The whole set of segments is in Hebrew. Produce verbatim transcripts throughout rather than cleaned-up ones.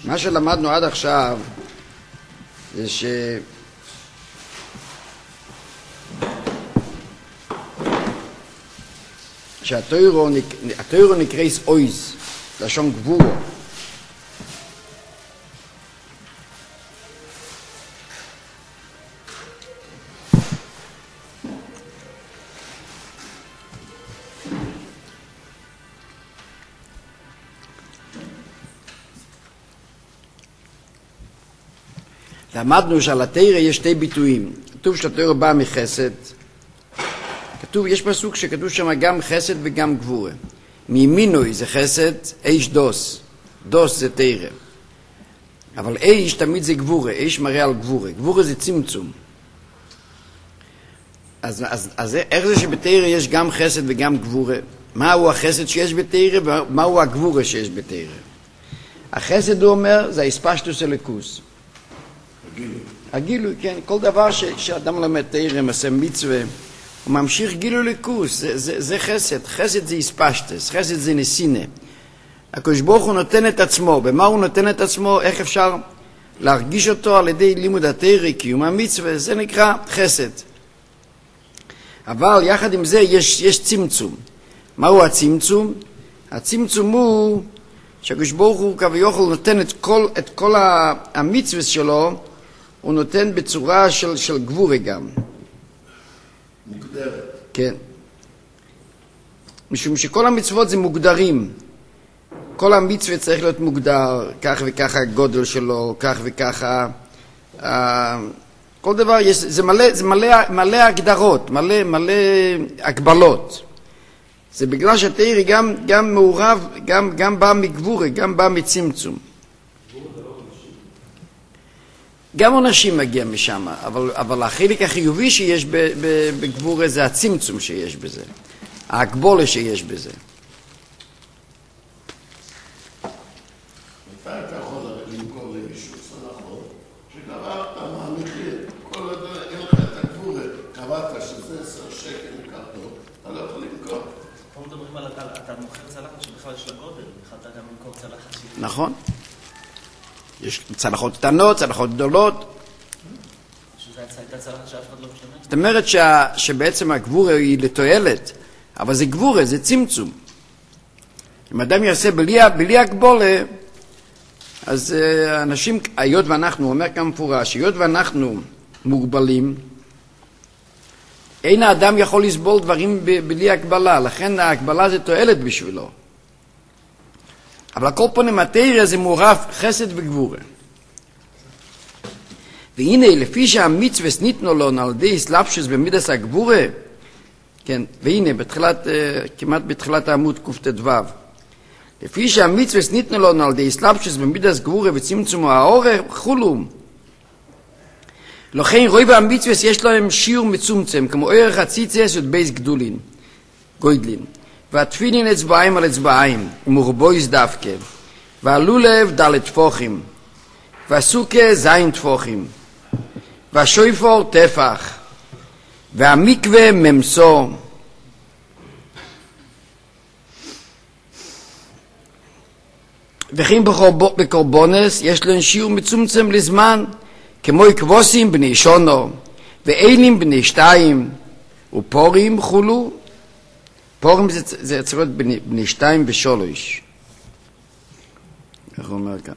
מה שלמדנו עד עכשיו זה ש... שהתוירו נקרא אויז, לשון גבורו. למדנו שעל התורה יש שתי ביטויים. כתוב שהתורה באה מחסד. כתוב, יש פסוק שכתוב שם גם חסד וגם גבורה. מימינוי זה חסד, איש דוס. דוס זה תורה. אבל איש תמיד זה גבורה, איש מראה על גבורה. גבורה זה צמצום. אז, אז, אז איך זה שבתורה יש גם חסד וגם גבורה? מהו החסד שיש בתורה ומהו הגבורה שיש בתורה? החסד, הוא אומר, זה הספשטוס אלוקוס. הגילוי. הגילוי, כן. כל דבר ש, שאדם למד תורה, עושה מצווה, הוא ממשיך גילוי אלוקוס. זה, זה, זה חסד. חסד זה הספשטוס. חסד זה נסינה. הקדוש ברוך הוא נותן את עצמו. במה הוא נותן את עצמו? איך אפשר להרגיש אותו על ידי לימוד התורה, קיום המצווה? זה נקרא חסד. אבל יחד עם זה יש, יש צמצום. מהו הצמצום? הצמצום הוא שהקדוש ברוך הוא כביכול נותן את כל, את כל המצווה שלו, הוא נותן בצורה של, של גבורה גם. מוגדרת. כן. משום שכל המצוות זה מוגדרים. כל המצווה צריך להיות מוגדר, כך וככה הגודל שלו, כך וככה. אה, כל דבר, יש, זה מלא, זה מלא, מלא הגדרות, מלא, מלא הגבלות. זה בגלל שהתורה גם, גם מעורב, גם, גם בא מגבורה, גם בא מצמצום. גם אנשים מגיע משם, אבל, אבל החלק החיובי שיש בגבורה זה הצמצום שיש בזה, ההגבולה שיש בזה. מתי אתה יכול למכור למישהו צלחות, שכבר אתה מהמחיר, כל עוד אין לך את הגבורה, קבעת שזה עשר שקל לקרטון, אתה לא יכול למכור. פה מדברים על אתה מוכר צלחת שבכלל יש לה גודל, יכולת גם למכור צלחת. נכון. יש צלחות קטנות, צלחות גדולות. שזה הייתה צלחת שאף אחד לא משתמש? זאת אומרת שה, שבעצם הגבורה היא לתועלת, אבל זה גבורה, זה צמצום. אם אדם יעשה בלי, בלי הגבולה, אז אנשים, היות ואנחנו, הוא אומר כאן מפורש, היות ואנחנו מוגבלים, אין האדם יכול לסבול דברים בלי הגבלה, לכן ההגבלה זה תועלת בשבילו. אבל הכל פונים התורה זה מעורב חסד וגבורה. והנה, לפי שהמצווה ניתנו לו על ידי סלבשוס במידס הגבורה, כן, והנה, בתחילת, כמעט בתחילת העמוד קט"ו, לפי שהמצווה ניתנו לו על ידי סלבשוס במידס גבורה וצמצום האור חולו, לכן רוב המצווה יש להם שיעור מצומצם, כמו ערך הציצס ובייס גדולין, גוידלין. והתפילין אצבעיים על אצבעיים, ומורבויס דווקא, והלולב ד' טפוחים, והסוכה זין טפוחים, והשויפור טפח, והמקווה ממסו, וכן בקורבונס יש להם שיעור מצומצם לזמן, כמו כבוסים בני שונו, ואילים בני שתיים, ופורים חולו, פורים זה, זה צריך להיות בני, בני שתיים ושלוש. איך הוא אומר כאן?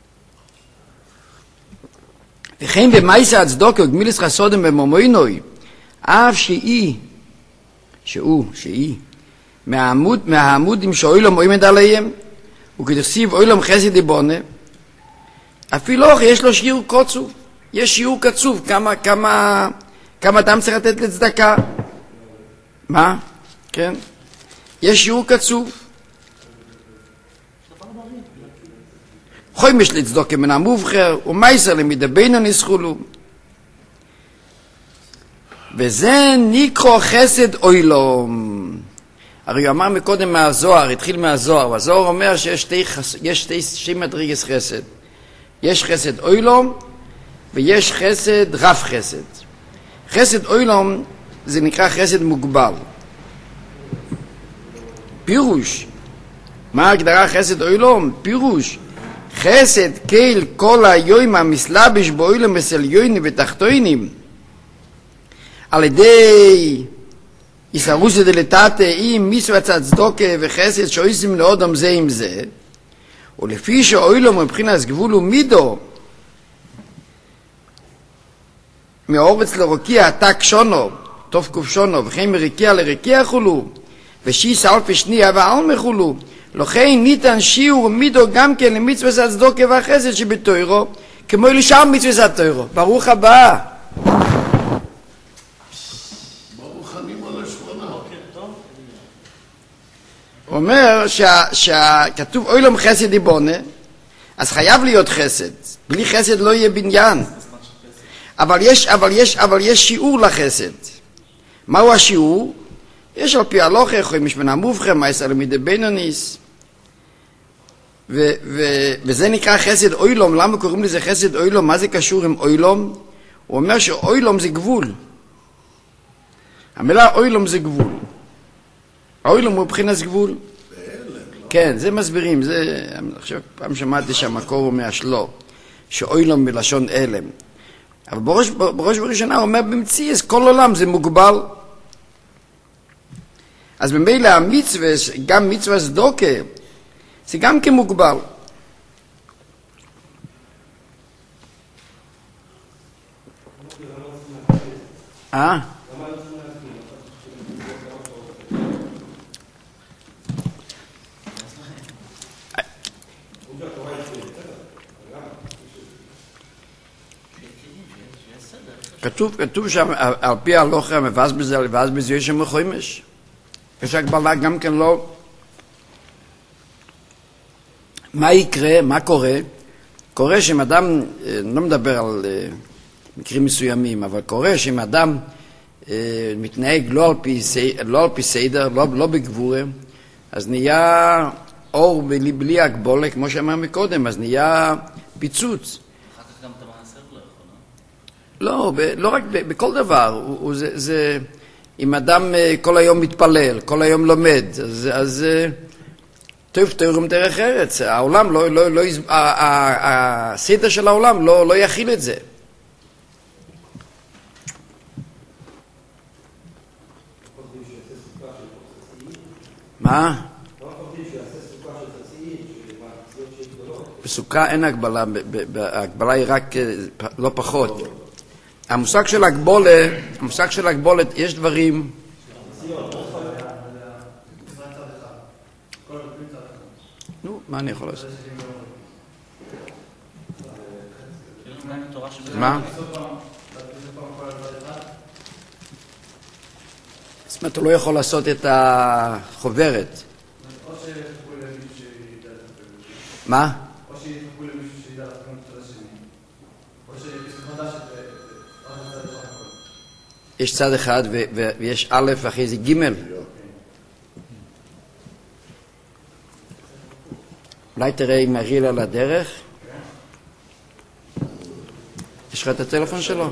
וכן במייסה הצדוקה וגמילס חסודם במומוינוי, אף שהיא, שהוא, שהיא, מהעמוד, מהעמודים שאוילום עומד עליהם, וכתוסיב אוילום חסד יבונה, אפילו יש לו שיעור קצוב, יש שיעור קצוב, כמה, כמה, כמה אדם צריך לתת לצדקה. מה? כן? יש שיעור קצוב. חוימש לצדוקה מן המובחר, ומייסר למדבינו נסחולו. וזה נקרא חסד אוילום. הרי הוא אמר מקודם מהזוהר, התחיל מהזוהר, והזוהר אומר שיש שתי, יש שתי, שתי מדרגות חסד. יש חסד אוילום, ויש חסד רב חסד. חסד אוילום זה נקרא חסד מוגבל. פירוש, מה ההגדרה חסד אוילום? פירוש, חסד קהיל כל היום המסלבש באוילם אצל יוינים ותחתוינים, על ידי איסרוסא דלתתא עם מצוות הצדוקה וחסד שעושים לאודם זה עם זה, ולפי שאוילם מבחינת גבול ומידו, מאורץ לרוקיע תק שונו, טוב קוף שונו, וכן מרקיע לרקיע חולו, ושיס אלפי שנייה ועלמא חולו, לכן ניתן שיעור מידו גם כן למצוות הצדוקה והחסד שבתוירו, כמו לשאר מצוות התוירו. ברוך הבא. הוא אומר שכתוב אוילום חסד יבונה, אז חייב להיות חסד. בלי חסד לא יהיה בניין. אבל יש, אבל יש, אבל יש שיעור לחסד. מהו השיעור? יש על פי הלוכה, חוי משמנה מובכם, מייסר למידי בינוניס. ו, ו, וזה נקרא חסד אוילום. למה קוראים לזה חסד אוילום? מה זה קשור עם אוילום? הוא אומר שאוילום זה גבול. המילה אוילום זה גבול. אוילום הוא מבחינת גבול. כן, זה מסבירים. זה, עכשיו פעם שמעתי שהמקור הוא מהשלו, שאוילום מלשון אלם. אבל בראש, בראש בראשונה הוא אומר במציאות, כל עולם זה מוגבל. אז במילא המצווה, גם מצווה צדוקה, זה גם כמוגבל. אה? כתוב, כתוב שם, על פי הלוכה, מבאז בזה, לבאז בזה יש שם חומש. יש הגבלה גם כן לא. מה יקרה, מה קורה? קורה שאם אדם, אני לא מדבר על מקרים מסוימים, אבל קורה שאם אדם מתנהג לא על פי, לא על פי סדר, לא, לא בגבורה, אז נהיה אור בלי, בלי הגבולה, כמו שאמר מקודם, אז נהיה פיצוץ. לא, ב, לא רק ב, בכל דבר, הוא, הוא, זה, זה, אם אדם כל היום מתפלל, כל היום לומד, אז, אז טוב, תאורם דרך ארץ, העולם לא, לא, לא, הסדר של העולם לא, לא יכיל את זה. מה? בסוכה אין הגבלה, ההגבלה היא רק לא פחות. המושג של הגבולה, המושג של הגבולה, יש דברים... נו, מה אני יכול לעשות? מה? זאת אומרת, הוא לא יכול לעשות את החוברת. מה? יש צד אחד ויש א' ואחרי זה ג'. אולי תראה אם אריל על הדרך. יש לך את הטלפון שלו?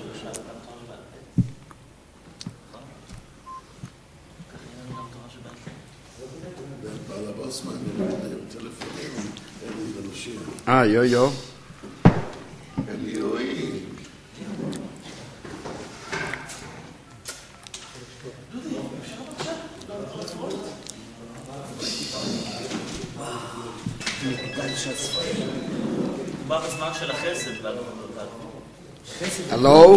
אה, יו יו. מדובר בזמן של החסד. הלו?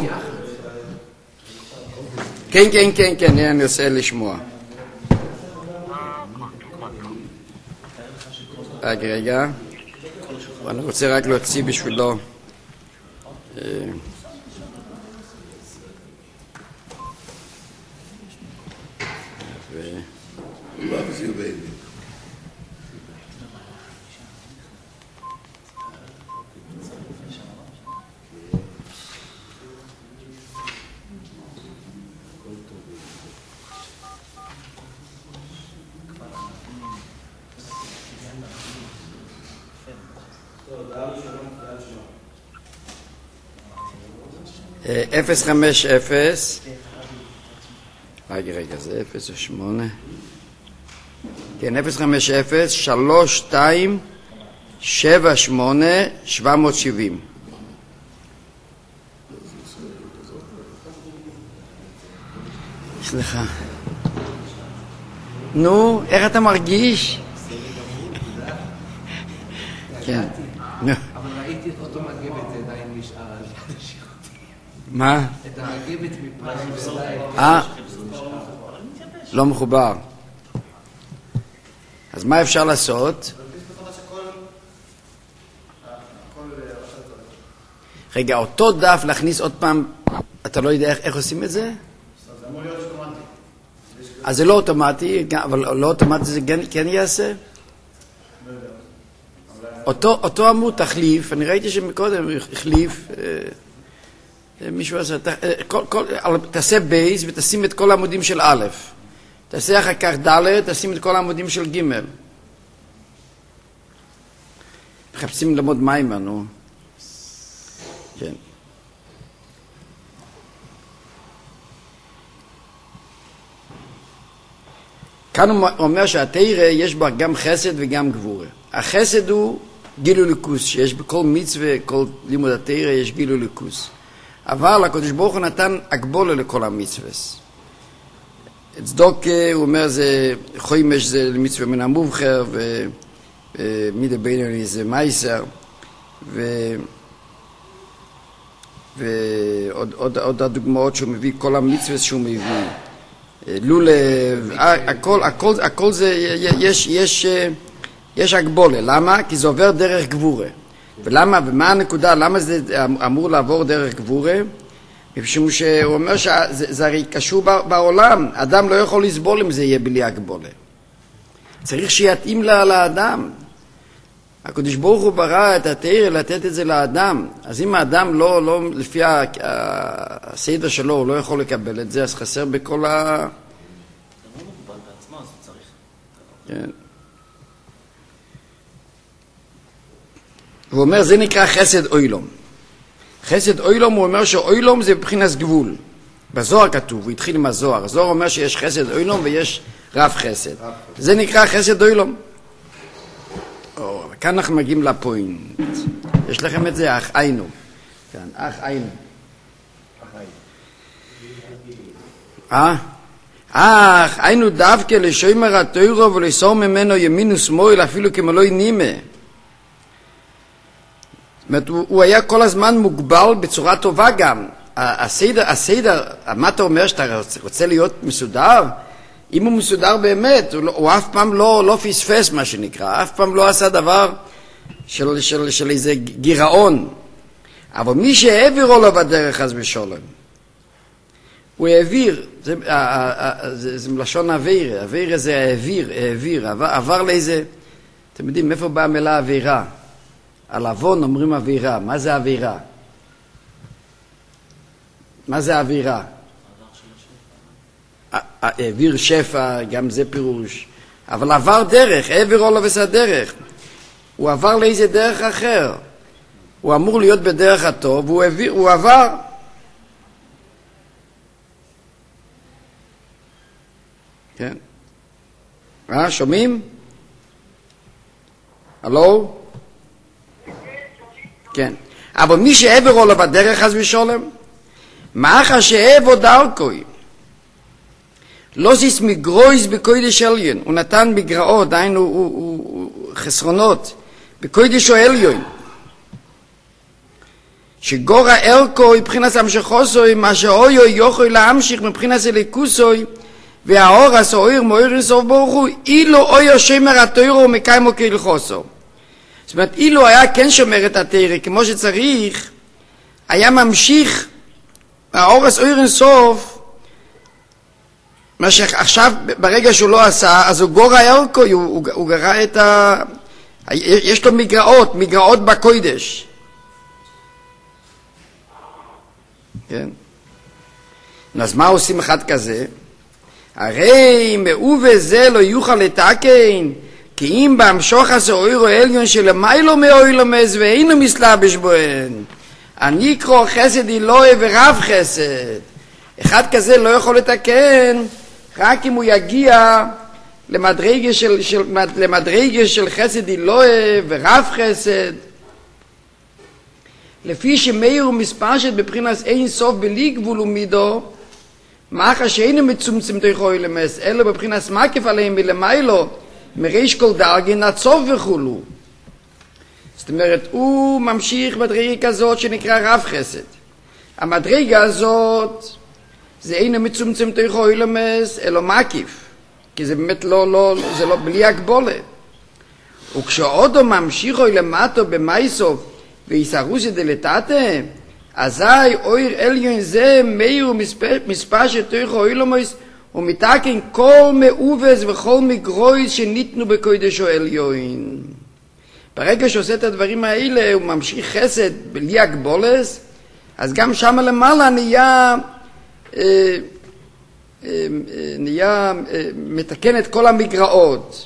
כן, כן, כן, כן, אני עושה לשמוע. רגע, רגע. אני רוצה רק להוציא בשבילו. אפס חמש אפס. רגע, רגע, זה אפס שמונה. כן, אפס חמש אפס שלוש שתיים שבע שמונה שבע מאות שבעים. סליחה. נו, איך אתה מרגיש? כן. אבל ראיתי אותו מגבת, זה עדיין נשאר על יד השיחותי. מה? את המגבת מפעם ועדיין. אה? לא מחובר. אז מה אפשר לעשות? רגע, אותו דף להכניס עוד פעם, אתה לא יודע איך, איך עושים את זה? זה אמור להיות אוטומטי. אז זה לא אוטומטי, אבל לא אוטומטי זה כן, כן יעשה? אותו, אותו עמוד תחליף, אני ראיתי שמקודם החליף, אה, מישהו עשה, ת, אה, כל, כל, תעשה בייס ותשים את כל העמודים של א', תעשה אחר כך ד', תשים את כל העמודים של ג'. מחפשים ללמוד מיימר, נו. כן. כאן הוא אומר שהתורה יש בה גם חסד וגם גבורה. החסד הוא גילוי ליכוס, שיש בכל מצווה, כל לימוד התורה יש גילוי ליכוס. אבל הקדוש ברוך הוא נתן הגבולה לכל המצווה. צדוק הוא אומר זה חומש זה למצווה מן המובחר ומידה בינוני זה מייסר ו... ועוד עוד, עוד הדוגמאות שהוא מביא, כל המצווה שהוא מביא, לולב, הכל, הכל, הכל זה, יש, יש, יש הגבולה. למה? כי זה עובר דרך גבורה. ולמה, ומה הנקודה, למה זה אמור לעבור דרך גבורה? משום שהוא אומר שזה הרי קשור בעולם, אדם לא יכול לסבול אם זה יהיה בלי הגבולה. צריך שיתאים לה לאדם. הקדוש ברוך הוא ברא את התורה לתת את זה לאדם, אז אם האדם לא, לא לפי הסדר שלו הוא לא יכול לקבל את זה, אז חסר בכל ה... זה לא מוגבל בעצמו, אז הוא צריך. כן. הוא אומר זה נקרא חסד אוילום. חסד אוילום הוא אומר שאוילום זה בבחינת גבול. בזוהר כתוב, הוא התחיל עם הזוהר, הזוהר אומר שיש חסד אוילום ויש רב חסד. זה נקרא חסד אוילום. או, כאן אנחנו מגיעים לפוינט. יש לכם את זה, אך היינו. כאן, אך היינו. אה? אך היינו דווקא לשומר התורה ולסור ממנו ימין ושמאל אפילו כמלוא נימה. זאת אומרת, הוא, הוא היה כל הזמן מוגבל בצורה טובה גם. הסדר, הסדר, מה אתה אומר שאתה רוצה להיות מסודר? אם הוא מסודר באמת, הוא, הוא אף פעם לא, לא פספס מה שנקרא, אף פעם לא עשה דבר של, של, של איזה גירעון. אבל מי שהעבירו לו בדרך אז בשולם, הוא העביר, זה, זה, זה מלשון עביר, עביר זה העביר, העביר, עבר, עבר לאיזה, אתם יודעים, מאיפה באה המילה עבירה? על אבון אומרים עבירה, מה זה עבירה? מה זה עבירה? העביר שפע, גם זה פירוש. אבל עבר דרך, העביר לו וסע דרך. הוא עבר לאיזה דרך אחר. הוא אמור להיות בדרך הטוב, והוא העביר, הוא עבר. כן. אה, שומעים? הלו? כן. אבל מי שהעביר לו בדרך אז בשולם, מאחר שהעבו דרכוי, לא זיס מגרויס בקודש עליון, הוא נתן מגרעות, דהיינו הוא, הוא, הוא, חסרונות, בקודש עליון, שגורה ערכו מבחינת המשכוסוי, מה שאויו יוכל להמשיך מבחינת הליכוסוי, והאור הסוער מוער לסוף ברוך הוא, אילו אויו שמר התוירו ומקיימו כהלכוסו. זאת אומרת, אילו היה כן שומר את התורה כמו שצריך, היה ממשיך, האור הסוער לסוף, מה שעכשיו ברגע שהוא לא עשה, אז הוא גורע ערכו, הוא, הוא, הוא גרע את ה... יש לו מגרעות, מגרעות בקודש. כן? אז מה עושים אחד כזה? הרי מאובה זה לא יוכל לתקן, כי אם בהמשוך עשה אוירו עליון שלמיילו מאוילו מז ואינו מסלבש בוהן, אני קרוא חסד אלוהי ורב חסד. אחד כזה לא יכול לתקן, רק אם הוא יגיע למדרגה של, של, למדרגה של חסד אלוהי ורב חסד, לפי שמאיר ומספשת בבחינת אין סוף בלי גבול ומידו, מאחר שאינו מצומצם תוכו למס, אלא בבחינת מקיף עליהם מלמיילו, מריש כל דרגין הצוף וכולו. זאת אומרת, הוא ממשיך מדרגה כזאת שנקרא רב חסד. המדרגה הזאת, זה אינו מצומצם תוכו למס, אלא מקיף. כי זה באמת לא, לא, זה לא בלי הגבולה. וכשעודו ממשיכו למטו במייסוף, ויסרוסי דלתתה, אזי אויר עליון זה מאיר ומספשת תוכו אילומוס, ומתקן כל מאובס וכל מגרויס שניתנו בקודשו עליון. ברגע שעושה את הדברים האלה, הוא ממשיך חסד בלי הגבולס, אז גם שם למעלה נהיה, אה, אה, נהיה אה, מתקן את כל המגרעות.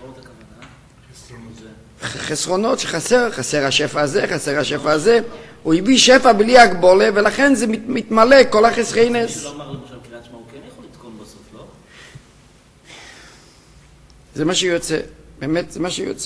חסרונות שחסר, חסר השפע הזה, חסר השפע הזה, הוא הביא שפע בלי הגבולה, ולכן זה מתמלא כל החסרינס. שלא אמר למשל קריאת שמע, הוא כן יכול לתקון בסוף, לא? זה מה שיוצא, באמת זה מה שיוצא.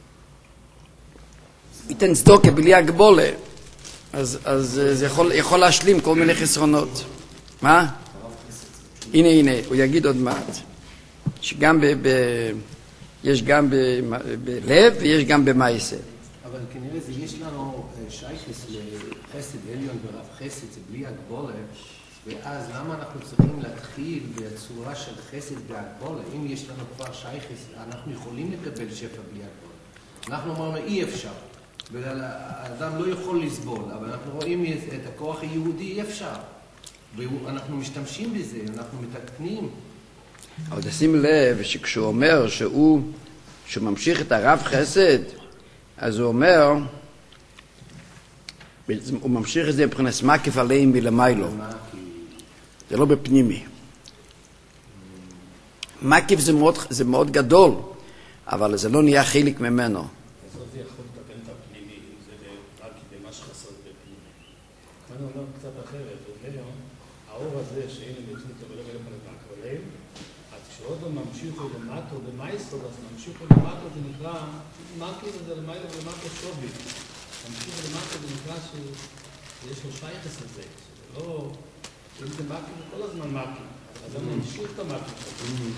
ייתן צדוקה בלי הגבולה, אז, אז זה יכול, יכול להשלים כל מיני חסרונות. מה? הנה הנה, הוא יגיד עוד מעט, שגם ב... ב יש גם בלב ויש גם במעשה. אבל כנראה זה יש לנו שייכס לחסד עליון ורב חסד, זה בלי הגבולה, ואז למה אנחנו צריכים להתחיל בצורה של חסד בהגבולה? אם יש לנו כבר שייכס, אנחנו יכולים לקבל שפע בלי הגבולה. אנחנו אמרנו אי אפשר, האדם לא יכול לסבול, אבל אנחנו רואים את הכוח היהודי אי אפשר, ואנחנו משתמשים בזה, אנחנו מתקנים. אבל תשים לב שכשהוא אומר שהוא, שהוא ממשיך את הרב חסד, אז הוא אומר, הוא ממשיך את זה מבחינת מקיף עליהם מלמיילו. זה לא בפנימי. מקיף זה מאוד, זה מאוד גדול, אבל זה לא נהיה חלק ממנו. אז זה יכול לקבל את הפנימי, אם זה רק במה שחסר בפנימי. כאן הוא אומר קצת אחרת, הוא אומר, האור הזה שאין מצוות ולא מלך הנבק עליהם, אז כשעוד הוא ממשיכו למטו במייסוד, אז ממשיכו למטו זה נקרא, מקיף זה למעלה ולמטו שובי. ממשיכו למטו זה נקרא שיש לו שייכס לזה, שזה לא, אם זה מקיף זה כל הזמן מקיף, אז הוא ממשיך את המקיף הזה.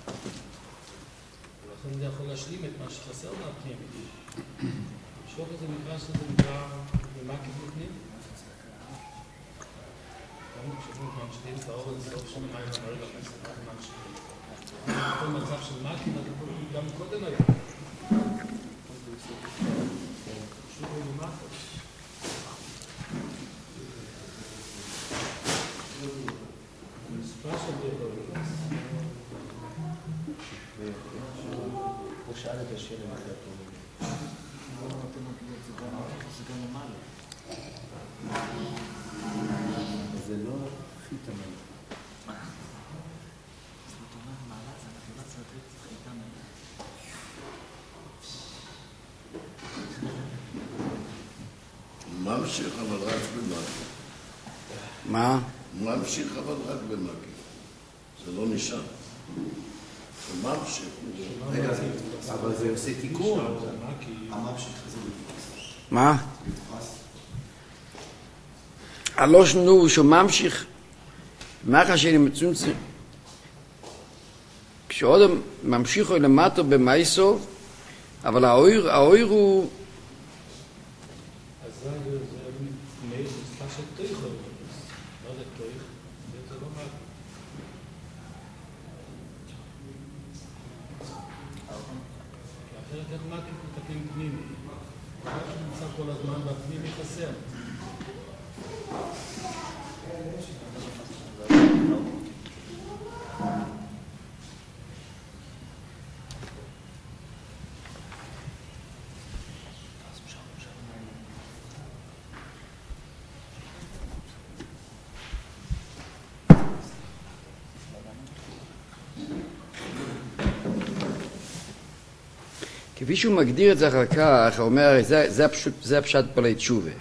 ולכן זה יכול להשלים את מה שחסר מהפנימי. שובי זה נקרא שזה נקרא במקיף בפנים. כשאנחנו ממשיכים את האור הזה, סוף שם מים המרגע, אנחנו ממשיכים. כל מצב של מקים, גם קודם היה. שוב ולמטה. מספר של ידוע. הוא שאל את השאלה מה זה הטובים. זה גם למעלה. זה לא הכי תמיד. מה? זאת אומרת, מעלה זה נפילה צדק, זה הכי תמיד. ממשיך אבל רק במקי. מה? ממשיך אבל רק במקי. זה לא נשאר. זה ממשיך. רגע, אבל זה עושה תיקון. הממשיך זה מה? הלוש נו שהוא ממשיך מאחר שאני מצומצם כשעוד ממשיכו למטו במייסוב אבל האויר, האויר הוא אז זה מאיר מספר של תויך לא זה תויך זה לא מה אחרת איך מקים מתקנים פנימי מה שנמצא כל הזמן והפנימי חסר כפי שהוא מגדיר את זה אחר כך, הוא אומר, זה, זה, הפשוט, זה הפשט בעלי תשובה.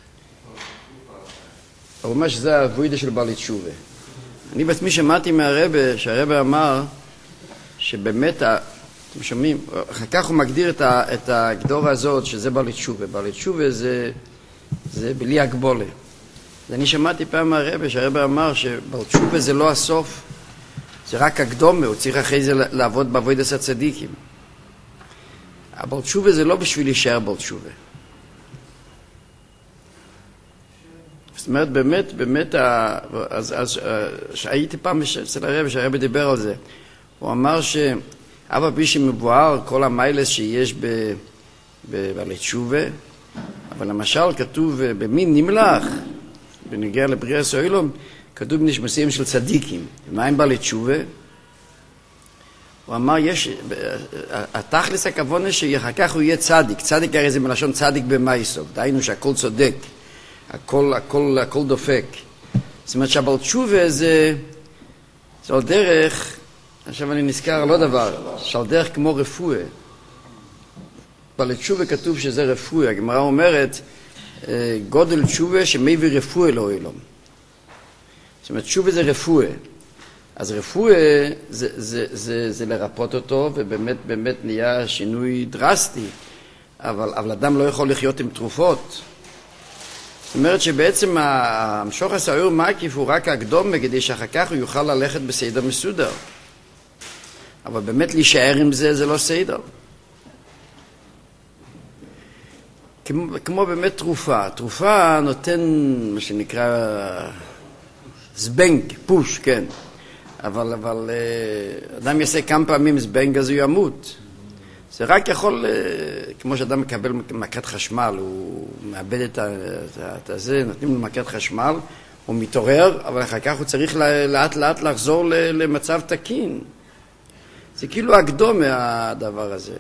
הוא אומר שזה הווידה של בעלי תשובה. אני בעצמי שמעתי מהרבא, שהרבא אמר שבאמת, אתם שומעים, אחר כך הוא מגדיר את הגדור הזאת, שזה בעל תשובה. בעל תשובה זה, זה בלי הגבולה. אני שמעתי פעם מהרבא, שהרבא אמר שבעל תשובה זה לא הסוף, זה רק הקדומה, הוא צריך אחרי זה לעבוד בעבודת הצדיקים. הבעל תשובה זה לא בשביל להישאר בעל תשובה. זאת אומרת, באמת, באמת, אז, אז, שהייתי פעם אצל הרבא, שהרבא דיבר על זה, הוא אמר שאבא פי שמבואר כל המיילס שיש בבעלי תשובה, אבל למשל כתוב במין נמלח, בנגיע לבריאת העולם, כתוב בנשמותיהם של צדיקים. מה עם בעלי תשובה? הוא אמר, יש, התכלס הכוונה שאחר כך הוא יהיה צדיק. צדיק הרי זה מלשון צדיק במייסוב. דהיינו שהכל צודק, הכל, הכל, הכל דופק. זאת אומרת שהבעל תשובה זה, זה על דרך, עכשיו אני נזכר על עוד דבר, שעל דרך כמו רפואה. בעל תשובה כתוב שזה רפואה. הגמרא אומרת, גודל תשובה שמביא רפואה לאוילום. זאת אומרת, תשובה זה רפואה. אז רפואה זה, זה, זה, זה לרפות אותו, ובאמת באמת נהיה שינוי דרסטי. אבל, אבל אדם לא יכול לחיות עם תרופות. זאת אומרת שבעצם המשוך הסעור מקיף הוא רק הקדומה, כדי שאחר כך הוא יוכל ללכת בסדר מסודר. אבל באמת להישאר עם זה, זה לא סדר. כמו, כמו באמת תרופה. תרופה נותן מה שנקרא זבנג, פוש, כן. אבל, אבל אדם יעשה כמה פעמים זבנג, אז הוא ימות. זה רק יכול, כמו שאדם מקבל מכת חשמל, הוא מאבד את, את זה, נותנים לו מכת חשמל, הוא מתעורר, אבל אחר כך הוא צריך לאט לאט לחזור למצב תקין. זה כאילו הקדום מהדבר הזה.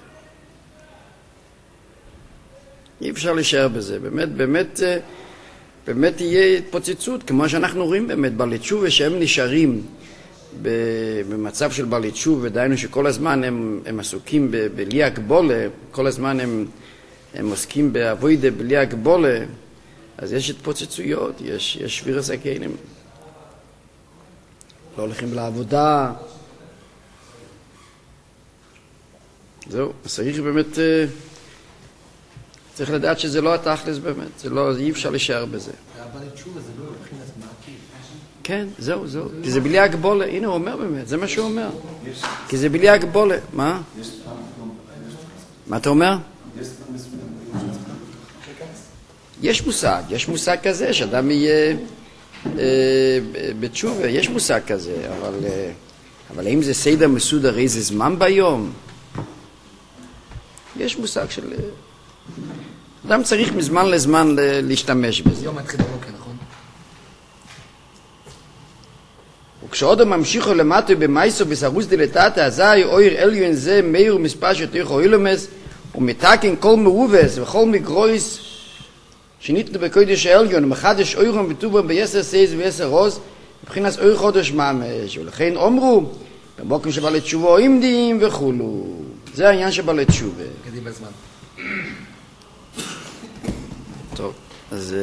אי אפשר להישאר בזה. באמת, באמת, באמת תהיה התפוצצות, כמו שאנחנו רואים באמת, בעלי תשובה שהם נשארים במצב של בעלי תשובה, דהיינו שכל הזמן הם, הם עסוקים בלי הגבולה, כל הזמן הם, הם עוסקים בעבודה בלי הגבולה, אז יש התפוצצויות, יש, יש שבירת הכלים. לא הולכים לעבודה. זהו, צריך באמת, צריך לדעת שזה לא התכלס באמת, זה לא, אי אפשר להישאר בזה. אבל תשובה זה לא מבחינת מעקיף. כן, זהו, זהו, כי זה בלי הגבולה, הנה הוא אומר באמת, זה מה שהוא אומר. כי זה בלי הגבולה, מה? מה אתה אומר? יש מושג, יש מושג כזה, שאדם יהיה בתשובה, יש מושג כזה, אבל, אבל האם זה סדר מסודר איזה זמן ביום? יש מושג של... אדם צריך מזמן לזמן להשתמש בזה. יום מתחיל בבוקר, נכון? וכשעוד ממשיכו למטו במייסו בסרוס דלתתה, אזי אויר אליון זה מאיר מספר שתוך אוילומס, ומתקן כל מרובס וכל מגרויס שניתנו בקודש האליון, ומחדש אוירם וטובם ביסר סייז ויסר רוז, מבחינת אויר חודש ממש, ולכן אומרו, במוקם שבעלי תשובה עומדים וכולו. זה העניין שבעלי תשובה. קדימה זמן. טוב, אז